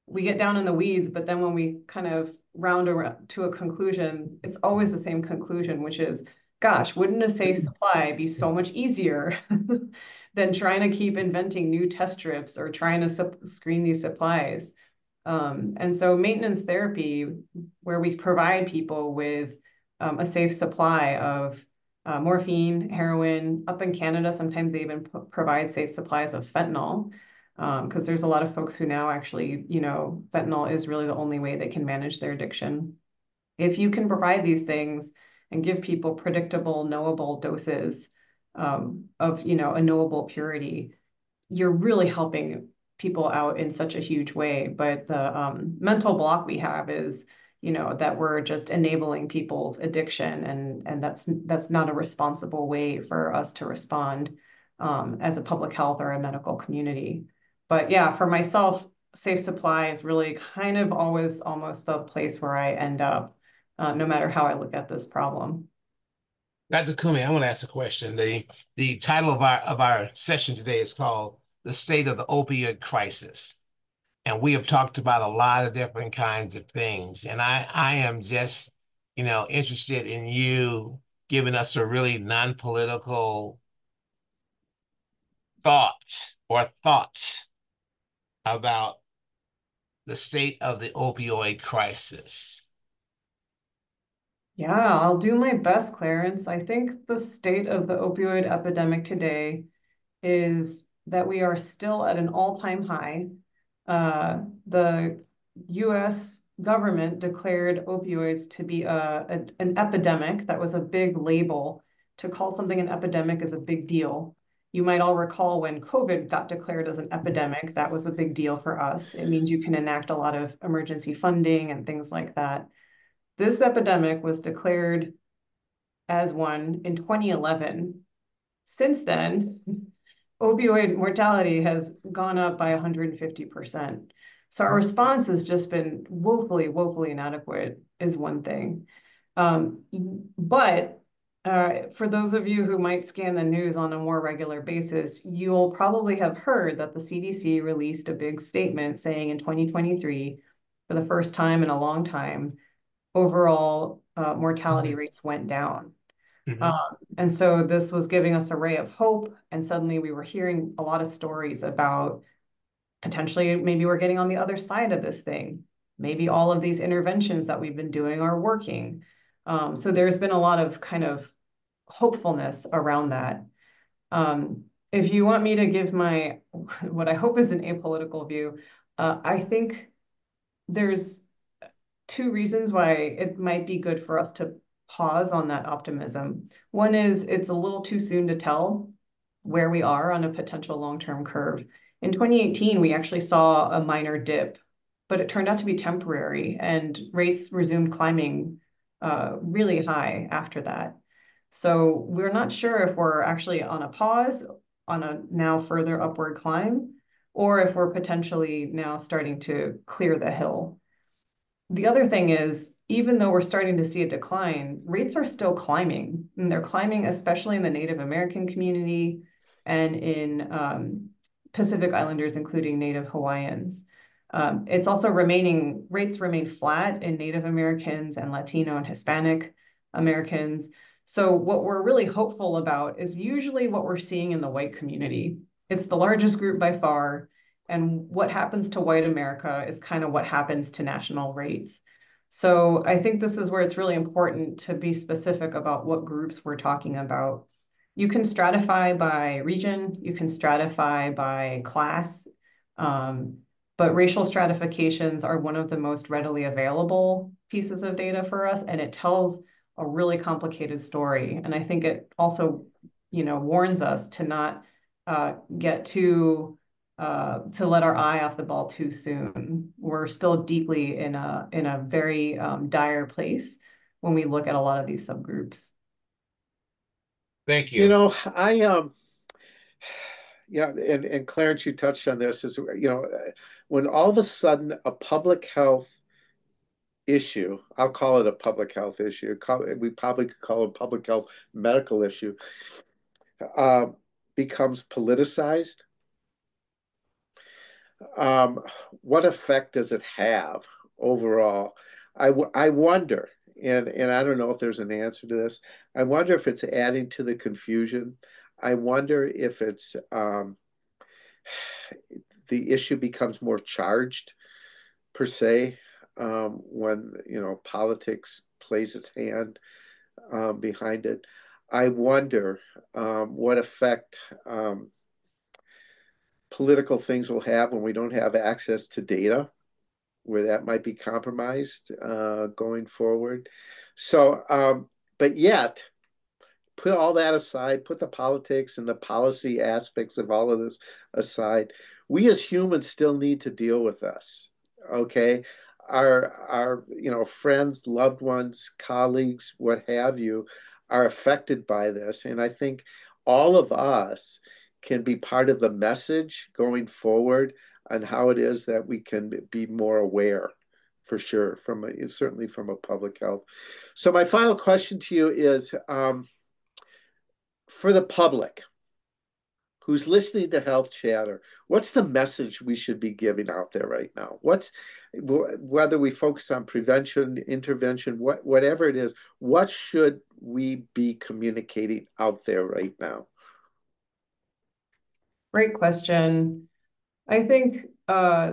we get down in the weeds, but then when we kind of round around to a conclusion, it's always the same conclusion, which is, gosh, wouldn't a safe supply be so much easier than trying to keep inventing new test strips or trying to screen these supplies? Um, and so maintenance therapy, where we provide people with um, a safe supply of uh, morphine, heroin, up in Canada, sometimes they even provide safe supplies of fentanyl, because um, there's a lot of folks who now actually, you know, fentanyl is really the only way they can manage their addiction. If you can provide these things and give people predictable, knowable doses um, of, you know, a knowable purity, you're really helping people out in such a huge way. But the um, mental block we have is, you know, that we're just enabling people's addiction, and and that's that's not a responsible way for us to respond um, as a public health or a medical community. But yeah, for myself, safe supply is really kind of always almost the place where I end up, uh, no matter how I look at this problem. Doctor Kumi, I want to ask a question. The the title of our of our session today is called "The State of the Opioid Crisis." And we have talked about a lot of different kinds of things. And I I am just, you know, interested in you giving us a really non-political thought or thoughts about the state of the opioid crisis. Yeah, I'll do my best, Clarence. I think the state of the opioid epidemic today is that we are still at an all-time high. Uh, the U S government declared opioids to be a, a, an epidemic. That was a big label. To call something an epidemic is a big deal. You might all recall when COVID got declared as an epidemic, that was a big deal for us. It means you can enact a lot of emergency funding and things like that. This epidemic was declared as one in twenty eleven. Since then, opioid mortality has gone up by one hundred fifty percent. So our response has just been woefully, woefully inadequate, is one thing. Um, but uh, for those of you who might scan the news on a more regular basis, you'll probably have heard that the C D C released a big statement saying in twenty twenty-three, for the first time in a long time, overall uh, mortality rates went down. Mm-hmm. Um, and so this was giving us a ray of hope. And suddenly we were hearing a lot of stories about potentially maybe we're getting on the other side of this thing. Maybe all of these interventions that we've been doing are working. Um, so there's been a lot of kind of hopefulness around that. Um, if you want me to give my, what I hope is an apolitical view, uh, I think there's two reasons why it might be good for us to pause on that optimism. One is it's a little too soon to tell where we are on a potential long-term curve. In twenty eighteen, we actually saw a minor dip, but it turned out to be temporary, and rates resumed climbing uh, really high after that. So we're not sure if we're actually on a pause, on a now further upward climb, or if we're potentially now starting to clear the hill. The other thing is, even though we're starting to see a decline, rates are still climbing, and they're climbing especially in the Native American community and in um, Pacific Islanders, including Native Hawaiians. Um, it's also remaining, rates remain flat in Native Americans and Latino and Hispanic Americans. So what we're really hopeful about is usually what we're seeing in the white community. It's the largest group by far. And what happens to white America is kind of what happens to national rates. So I think this is where it's really important to be specific about what groups we're talking about. You can stratify by region, you can stratify by class, um, but racial stratifications are one of the most readily available pieces of data for us, and it tells a really complicated story. And I think it also, you know, warns us to not uh, get too Uh, to let our eye off the ball too soon. We're still deeply in a in a very um, dire place when we look at a lot of these subgroups. Thank you. You know, I um, yeah, and and Clarence, you touched on this. Is you know, when all of a sudden a public health issue, I'll call it a public health issue. We probably could call it a public health medical issue, uh, becomes politicized. Um, what effect does it have overall? I, w- I wonder, and, and I don't know if there's an answer to this. I wonder if it's adding to the confusion. I wonder if it's um, the issue becomes more charged per se um, when you know politics plays its hand um, behind it. I wonder um, what effect um, political things will have when we don't have access to data, where that might be compromised uh, going forward. So, um, but yet, put all that aside, put the politics and the policy aspects of all of this aside, we as humans still need to deal with this. Okay. Our, our, you know, friends, loved ones, colleagues, what have you, are affected by this. And I think all of us can be part of the message going forward on how it is that we can be more aware for sure, from a, certainly from a public health. So my final question to you is, um, for the public who's listening to Health Chatter, what's the message we should be giving out there right now? What's whether we focus on prevention, intervention, what, whatever it is, what should we be communicating out there right now? Great question. I think uh,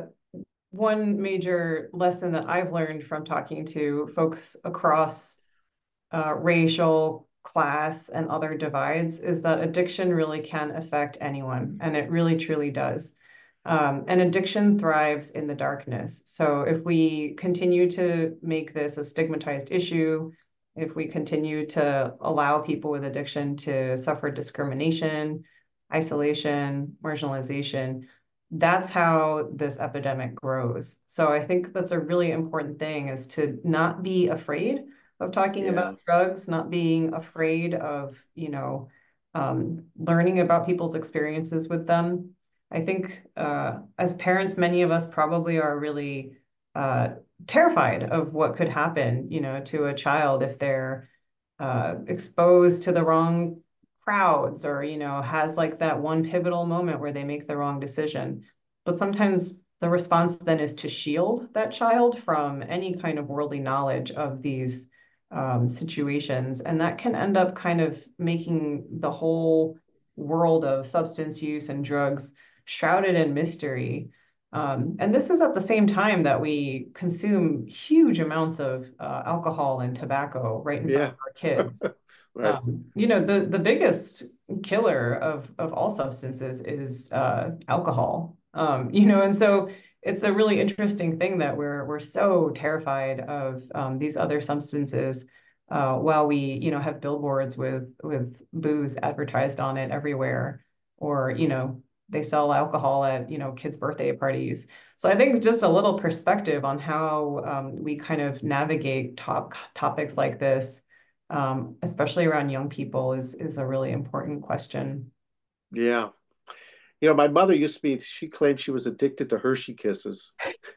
one major lesson that I've learned from talking to folks across uh, racial, class, and other divides is that addiction really can affect anyone, and it really truly does. Um, and addiction thrives in the darkness. So if we continue to make this a stigmatized issue, if we continue to allow people with addiction to suffer discrimination, isolation, marginalization, that's how this epidemic grows. So I think that's a really important thing, is to not be afraid of talking Yeah. about drugs, not being afraid of, you know, um, learning about people's experiences with them. I think uh, as parents, many of us probably are really uh, terrified of what could happen, you know, to a child if they're uh, exposed to the wrong crowds, or, you know, has like that one pivotal moment where they make the wrong decision. But sometimes the response then is to shield that child from any kind of worldly knowledge of these um, situations. And that can end up kind of making the whole world of substance use and drugs shrouded in mystery. Um, and this is at the same time that we consume huge amounts of uh, alcohol and tobacco right in front Yeah. of our kids. Right. Um, you know, the the biggest killer of of all substances is uh, alcohol. Um, you know, and so it's a really interesting thing that we're we're so terrified of um, these other substances, uh, while we, you know, have billboards with with booze advertised on it everywhere, or, you know, they sell alcohol at, you know, kids' birthday parties. So I think just a little perspective on how um, we kind of navigate top topics like this, um, especially around young people, is is a really important question. Yeah. You know, my mother used to be, she claimed she was addicted to Hershey Kisses,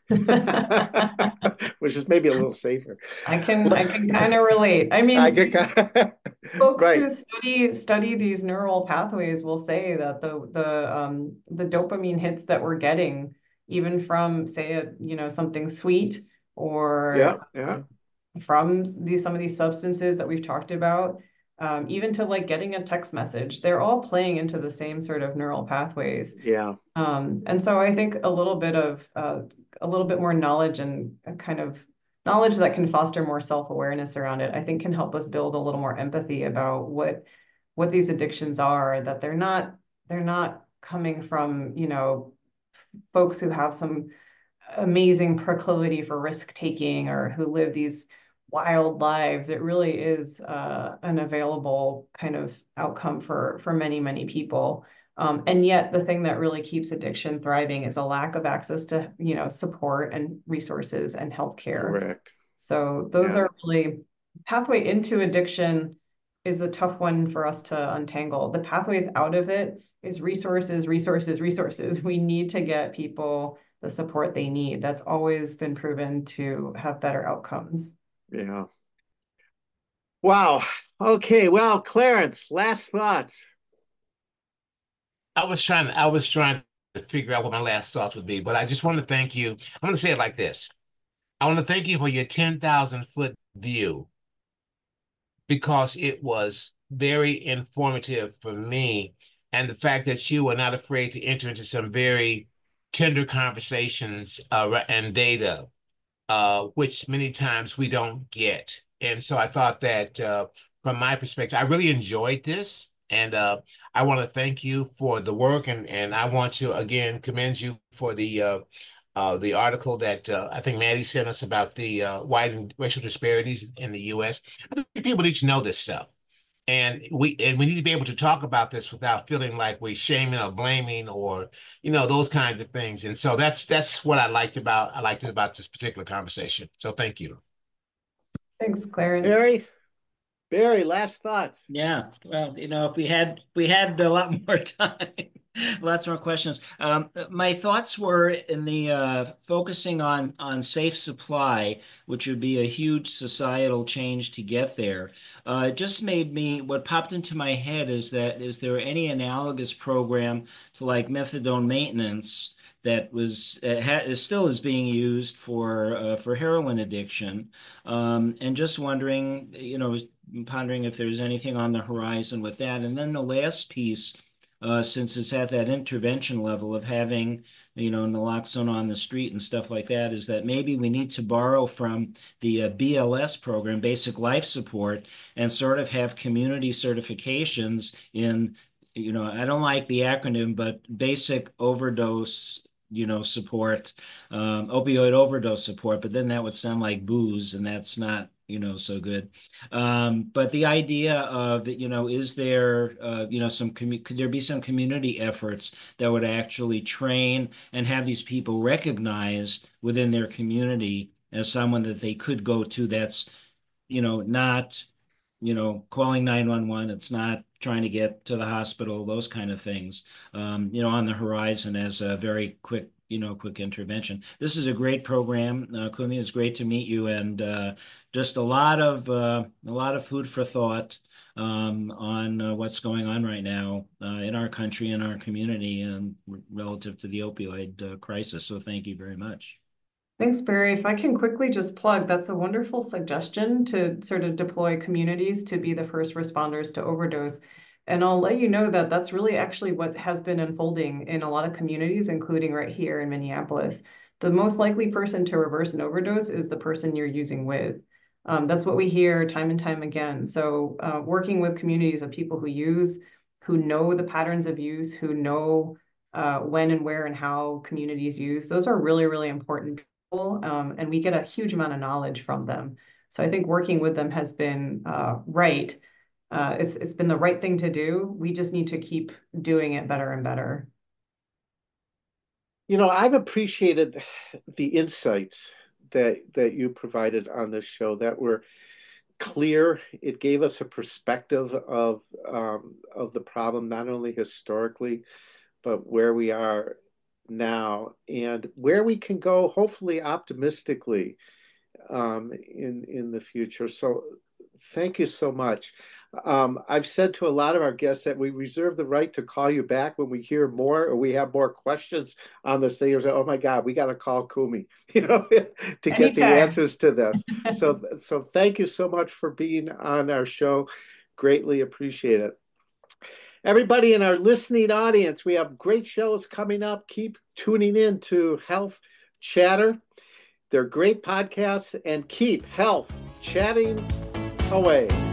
which is maybe a little safer. I can I can kind of relate. I I mean, get kind of, folks right. who study study these neural pathways will say that the the um the dopamine hits that we're getting, even from, say, a, you know, something sweet, or Yeah. Yeah. um, from these some of these substances that we've talked about, um, even to like getting a text message, they're all playing into the same sort of neural pathways. Yeah. Um, and so I think a little bit of uh, a little bit more knowledge, and a kind of knowledge that can foster more self-awareness around it, I think can help us build a little more empathy about what what these addictions are, that they're not they're not coming from, you know, folks who have some amazing proclivity for risk taking, or who live these wild lives. It really is uh, an available kind of outcome for for many, many people. Um, and yet the thing that really keeps addiction thriving is a lack of access to, you know, support and resources and healthcare. Correct. So those Yeah. are really, pathway into addiction is a tough one for us to untangle. The pathways out of it is resources, resources, resources. We need to get people the support they need. That's always been proven to have better outcomes. Yeah. Wow. Okay. Well, Clarence, last thoughts. I was trying, I was trying to figure out what my last thoughts would be, but I just want to thank you. I'm going to say it like this. I want to thank you for your ten thousand foot view, because it was very informative for me. And the fact that you were not afraid to enter into some very tender conversations uh, and data, uh, which many times we don't get. And so I thought that uh, from my perspective, I really enjoyed this. And uh, I want to thank you for the work. And, and I want to, again, commend you for the uh, uh, the article that uh, I think Maddie sent us about the uh, widened racial disparities in the U S. I think people need to know this stuff. And we and we need to be able to talk about this without feeling like we're shaming or blaming or, you know, those kinds of things. And so that's that's what I liked about I liked about this particular conversation. So thank you. Thanks, Clarence. Barry, Barry, last thoughts. Yeah, well, you know, if we had if we had a lot more time, lots more questions. Um, my thoughts were in the uh, focusing on on safe supply, which would be a huge societal change to get there. Uh, it just made me, what popped into my head is that, is there any analogous program to like methadone maintenance that was uh, ha is still is being used for uh, for heroin addiction, um, and just wondering, you know, pondering if there's anything on the horizon with that. And then the last piece, uh, since it's at that intervention level of having, you know, naloxone on the street and stuff like that, is that maybe we need to borrow from the uh, B L S program, Basic Life Support, and sort of have community certifications in, you know, I don't like the acronym, but basic overdose, you know, support, um, opioid overdose support, but then that would sound like booze, and that's not, you know, so good. Um, but the idea of, you know, is there, uh, you know, some, could there be some community efforts that would actually train and have these people recognized within their community as someone that they could go to that's, you know, not, you know, calling nine one one, it's not trying to get to the hospital, those kind of things, um, you know, on the horizon as a very quick, you know, quick intervention. This is a great program, uh, Kumi. It's great to meet you, and uh, just a lot of uh, a lot of food for thought um, on uh, what's going on right now uh, in our country and our community, and relative to the opioid uh, crisis. So, thank you very much. Thanks, Barry. If I can quickly just plug, that's a wonderful suggestion to sort of deploy communities to be the first responders to overdose. And I'll let you know that that's really actually what has been unfolding in a lot of communities, including right here in Minneapolis. The most likely person to reverse an overdose is the person you're using with. Um, that's what we hear time and time again. So uh, working with communities of people who use, who know the patterns of use, who know uh, when and where and how communities use, those are really, really important. Um, and we get a huge amount of knowledge from them. So I think working with them has been uh, right. Uh, it's it's been the right thing to do. We just need to keep doing it better and better. You know, I've appreciated the insights that that you provided on this show that were clear. It gave us a perspective of um, of the problem, not only historically, but where we are now and where we can go, hopefully optimistically, um, in in the future. So thank you so much. Um, I've said to a lot of our guests that we reserve the right to call you back when we hear more or we have more questions on this thing. Or say, oh my God, we got to call Kumi, you know, to get the answers to this. so, so thank you so much for being on our show. Greatly appreciate it. Everybody in our listening audience, we have great shows coming up. Keep tuning in to Health Chatter. They're great podcasts, and keep health chatting away.